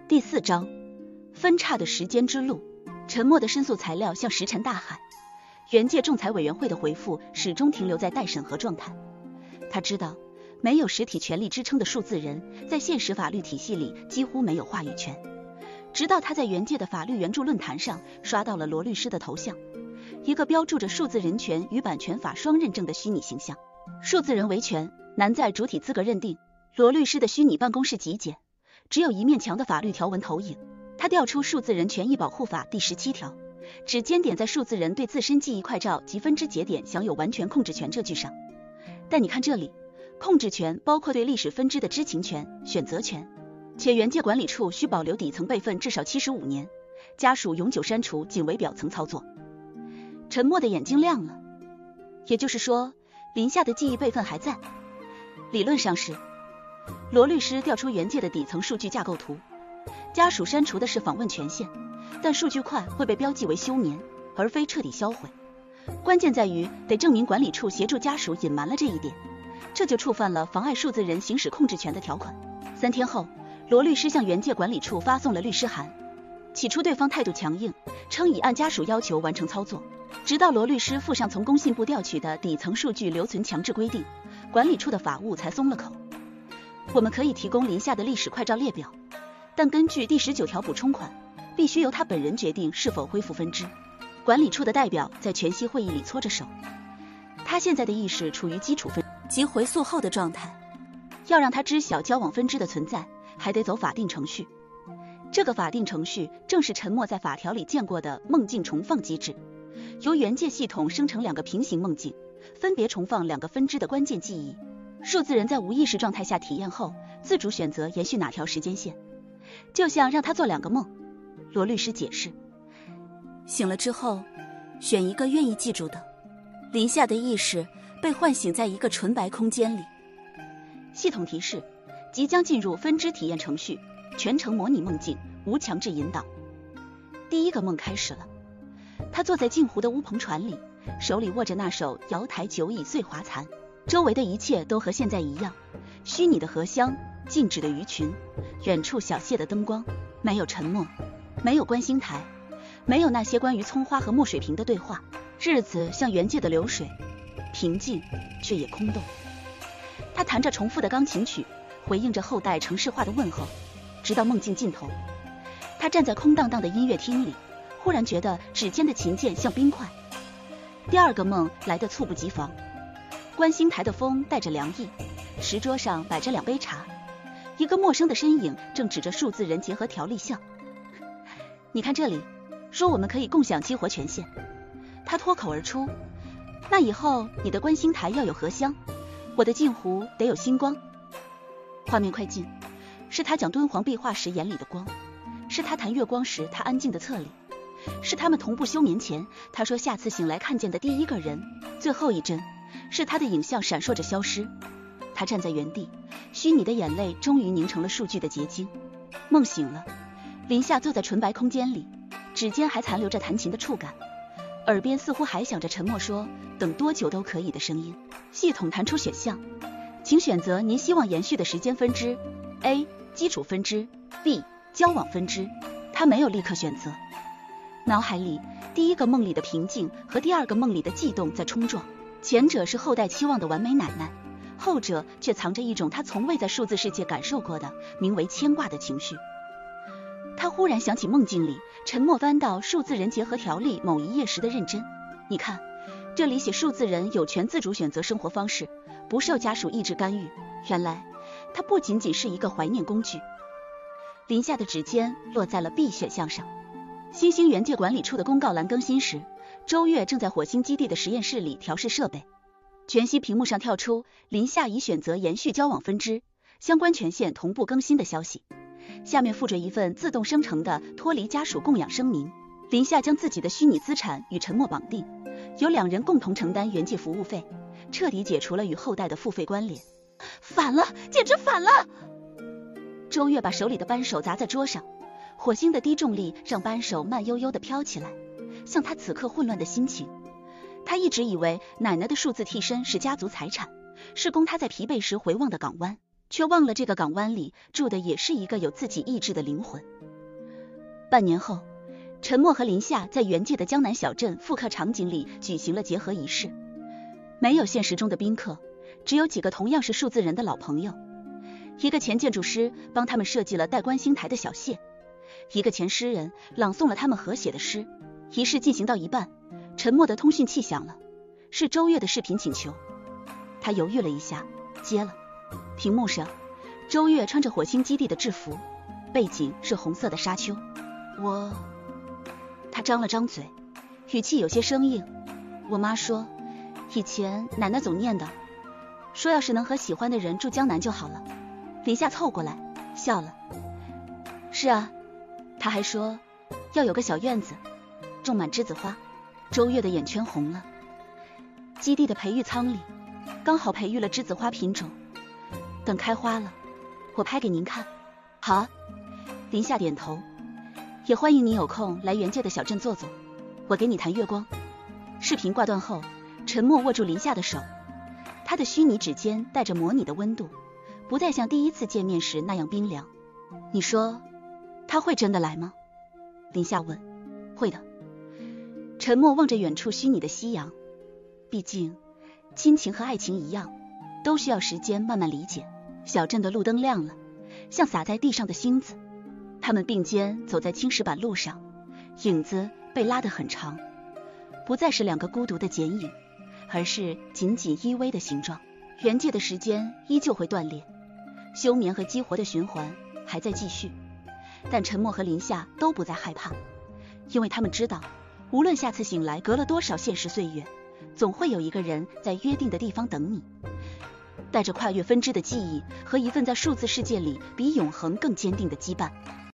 第4章，分叉的时间之路。沉默的申诉材料向石沉大海，原界仲裁委员会的回复始终停留在待审核状态。他知道，没有实体权利支撑的数字人，在现实法律体系里几乎没有话语权。直到他在原界的法律援助论坛上刷到了罗律师的头像，一个标注着数字人权与版权法双认证的虚拟形象。数字人维权难在主体资格认定，罗律师的虚拟办公室极简，只有一面墙的法律条文投影。他调出数字人权益保护法第17条，指尖点在数字人对自身记忆快照及分支节点享有完全控制权这句上。但你看这里，控制权包括对历史分支的知情权、选择权，且原界管理处需保留底层备份至少75年，家属永久删除仅为表层操作。沉默的眼睛亮了，也就是说，林夏的记忆备份还在。理论上是。罗律师调出原界的底层数据架构图，家属删除的是访问权限，但数据块会被标记为休眠，而非彻底销毁。关键在于得证明管理处协助家属隐瞒了这一点，这就触犯了妨碍数字人行使控制权的条款。3天后，罗律师向原界管理处发送了律师函。起初对方态度强硬，称已按家属要求完成操作，直到罗律师附上从工信部调取的底层数据留存强制规定，管理处的法务才松了口。我们可以提供林夏的历史快照列表，但根据第19条补充款，必须由他本人决定是否恢复分支。管理处的代表在全息会议里搓着手，他现在的意识处于基础分及回溯后的状态，要让他知晓交往分支的存在，还得走法定程序。这个法定程序正是沉默在法条里见过的梦境重放机制，由原界系统生成2个平行梦境，分别重放2个分支的关键记忆。数字人在无意识状态下体验后，自主选择延续哪条时间线，就像让他做2个梦。罗律师解释，醒了之后选一个愿意记住的。林夏的意识被唤醒在一个纯白空间里。系统提示，即将进入分支体验程序，全程模拟梦境，无强制引导。第1个梦开始了，他坐在镜湖的乌篷船里，手里握着那首瑶台酒已碎华残，周围的一切都和现在一样，虚拟的荷香，静止的鱼群，远处小榭的灯光，没有沉默，没有观星台，没有那些关于葱花和墨水瓶的对话。日子像原界的流水，平静却也空洞。他弹着重复的钢琴曲，回应着后代城市化的问候，直到梦境尽头。他站在空荡荡的音乐厅里，忽然觉得指尖的琴键像冰块。第2个梦来得猝不及防。观星台的风带着凉意，石桌上摆着2杯茶，一个陌生的身影正指着数字人结合条例笑。你看这里，说我们可以共享激活权限。他脱口而出，那以后你的观星台要有荷香，我的镜湖得有星光。画面快进，是他讲敦煌壁画时眼里的光，是他谈月光时他安静的侧脸，是他们同步休眠前他说下次醒来看见的第1个人。最后一帧是他的影像闪烁着消失，他站在原地，虚拟的眼泪终于凝成了数据的结晶。梦醒了，林夏坐在纯白空间里，指尖还残留着弹琴的触感，耳边似乎还响着沉默说等多久都可以的声音。系统弹出选项，请选择您希望延续的时间分支， A 基础分支， B 交往分支。他没有立刻选择，脑海里第1个梦里的平静和第2个梦里的悸动在冲撞，前者是后代期望的完美奶奶，后者却藏着一种他从未在数字世界感受过的名为牵挂的情绪。他忽然想起梦境里沉默翻到数字人结合条例某一页时的认真。你看，这里写数字人有权自主选择生活方式，不受家属意志干预。原来它不仅仅是一个怀念工具。林夏的指尖落在了 B 选项上。新兴原界管理处的公告栏更新时，周月正在火星基地的实验室里调试设备。全息屏幕上跳出林夏已选择延续交往分支，相关权限同步更新的消息。下面附着一份自动生成的脱离家属供养声明。林夏将自己的虚拟资产与沉默绑定，由2人共同承担原界服务费，彻底解除了与后代的付费关联。反了，简直反了！周月把手里的扳手砸在桌上，火星的低重力让扳手慢悠悠地飘起来，像他此刻混乱的心情。他一直以为奶奶的数字替身是家族财产，是供他在疲惫时回望的港湾。 却忘了这个港湾里住的也是一个有自己意志的灵魂。半年后，陈默和林夏在原界的江南小镇复刻场景里举行了结合仪式，没有现实中的宾客，只有几个同样是数字人的老朋友。一个前建筑师帮他们设计了带观星台的小谢，一个前诗人朗诵了他们合写的诗。仪式进行到一半，陈默的通讯器响了，是周越的视频请求。他犹豫了一下，接了。屏幕上，周越穿着火星基地的制服，背景是红色的沙丘。他张了张嘴，语气有些生硬。我妈说，以前奶奶总念叨，说要是能和喜欢的人住江南就好了。林夏凑过来笑了。是啊，她还说要有个小院子，种满栀子花。周越的眼圈红了。基地的培育舱里刚好培育了栀子花品种，等开花了我拍给您看。好啊，林夏点头。也欢迎你有空来原界的小镇坐坐，我给你谈月光。视频挂断后，陈默握住林夏的手，他的虚拟指尖带着模拟的温度，不再像第一次见面时那样冰凉。你说他会真的来吗？林夏问。会的。陈默望着远处虚拟的夕阳，毕竟亲情和爱情一样，都需要时间慢慢理解。小镇的路灯亮了，像洒在地上的星子。他们并肩走在青石板路上，影子被拉得很长，不再是两个孤独的剪影，而是紧紧依偎的形状。原界的时间依旧会断裂，休眠和激活的循环还在继续，但陈默和林夏都不再害怕，因为他们知道，无论下次醒来隔了多少现实岁月，总会有一个人在约定的地方等你，带着跨越分支的记忆和一份在数字世界里比永恒更坚定的羁绊。